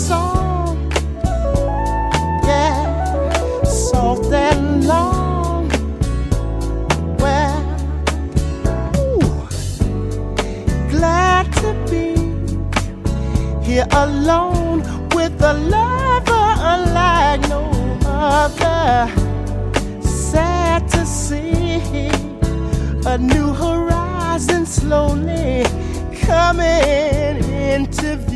song, yeah, soft and long. Well, ooh, glad to be here alone with a lover unlike no other. Sad to see a new horizon slowly coming into view.